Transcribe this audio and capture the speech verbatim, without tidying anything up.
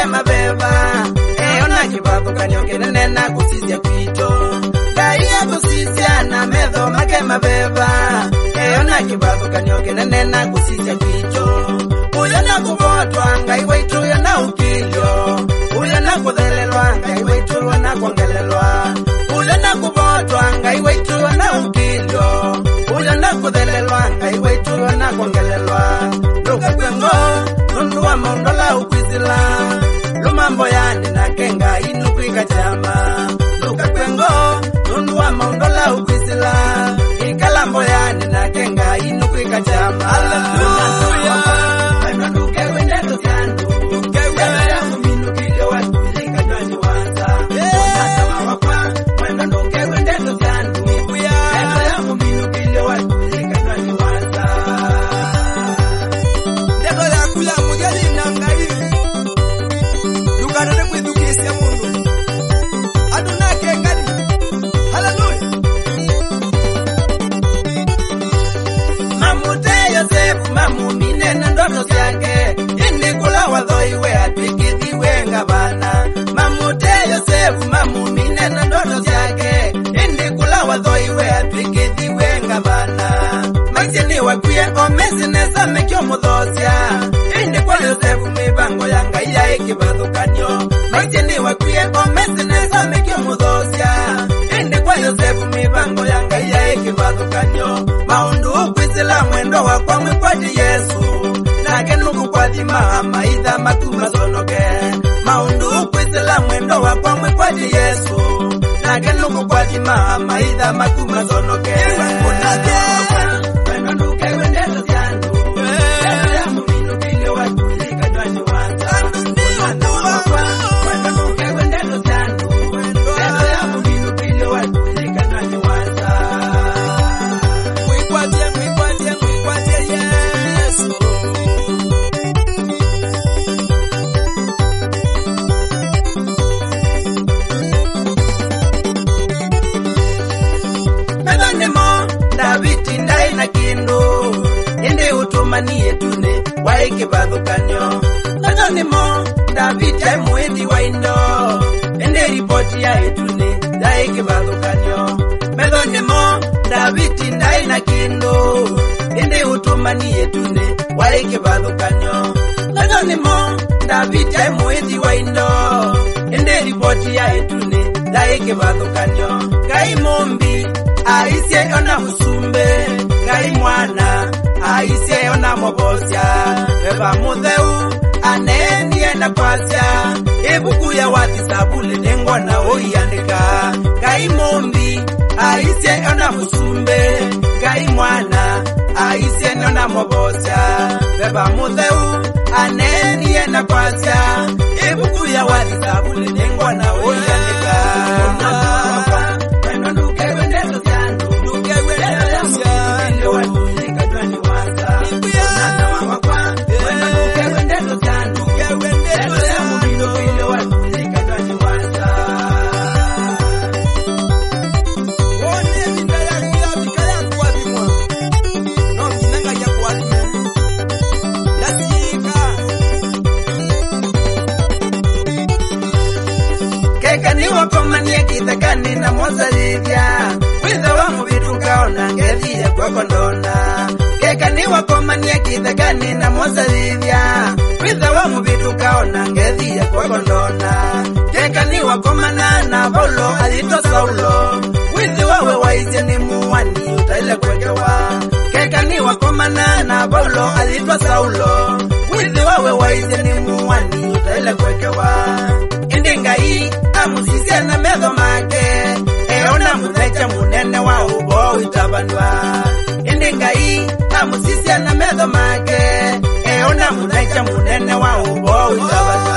mabeba eona kibathukanio kinene na kusisia kwito Ngai agusisia na metho make mabeba eona kibathukanio kinene na kusisia kwito uyo na kubotwa Ngai waitu uyo na ukilio uyo na kuthelelwa Ngai waitu uyo na kuongelelwa uyo na kubotwa Ngai waitu uyo na ukilio uyo na kuthelelwa Ngai waitu uyo na kuongelelwa Luka kwengo nundu wa mondola ukwizila lumambo yani na kenga inu kwika chama Luka kwengo nundu wa mondola ukwizila ikalambo yani na kenga inu kwika chama Hallelujah Wendo nduke wendeto ziandu Nduke wendeto minu kilio wakulika nani wanza Unata mawakwa Wendo nduke wendeto ziandu Wendo yangu minu kilio wakulika nani wanza Ndego ya kula mujali na ngai Lukarane kwithukisia mundu Adunake ngani Hallelujah Mamute Yosefu mamu minene ndoto zake Indi kula wadhoiwe atwikithiwe ngabana Mamute Yosefu mamu minene ndoto zake Indi kula wadhoiwe atwikithiwe ngabana Maitini wakuye omezi nesa mekyo mudhosya Indi kwa Yosefu mibango ya ngai ya ikibathukanio Maitini wakuye omezi nesa mekyo mudhosya Indi kwa Yosefu mibango ya ngai ya ikibathukanio Maundu ukwizila mwendo wakwa mwikwati Yesu Nake nuku kwa dhima maitha makuma sonoke Maundu ukwizila mwendo wakwa mwikwati Yesu Nake nuku kwa dhima maitha makuma sonoke Unake Wendo nduke wendeto ziandu Wendo ya muminu kile wakulika nani wanda Unata wakwa Wendo nduke wendeto ziandu Wendo ya muminu kile wakulika nani wanda Mwikwatie, mwikwatie, mwikwatie Yesu Medonimo, Daviti ndai na kindu Indi utumanie tune, waiki bathukanyo Medonimo, Daviti muindi wa indo Indi ripoti ya etune, waiki bathukanyo Medonimo, Daviti ndai na kindu Indi utumanie tune, waiki bathukanyo Medonimo, Daviti muindi wa indo Indi ripoti ya etune, waiki bathukanyo Kai mumbi Aisye ona musumbe Ngai mwana Aisye ona mobosya Beba mutheu Aneni enda kwasya Ibuku ya wathi sabule Nengwana oiandika Ngai mumbi Aisye ona musumbe Ngai mwana Aisye ona mobosya Beba mutheu Aneni enda kwasya Ibuku ya wathi sabule Nengwana oiandika Wendo nduke wendeto ziandu Nduke wendeto ziandu Wakulika nani wanda Unata mawakwa Wendo nduke wendeto ziandu Nduke wendeto ziandu Mumino kile wakulika nani wanda Wone minda ya kila mikaya kuwadimwa No minanga ya kuwadime Latika Kekani wakomanie kitakani na mozalivya Witha wa mubituka ona ngethia kwa kondona Kekani wakomanie kitakani na mozalivya Witha wa mubituka ona ngethia kwa kondona Kekani wakomana na Paulo alito Saulo Withi wawe waizye ni muwani utaile kwekewa Kekani wakomana na Paulo alito Saulo Withi wawe waizye ni muwani utaile kwekewa Indingai amusisya na metho make Eona muthecha munene wa ubo itabandwa Indingai amusisya na metho make Eona muthecha munene wa ubo itabandwa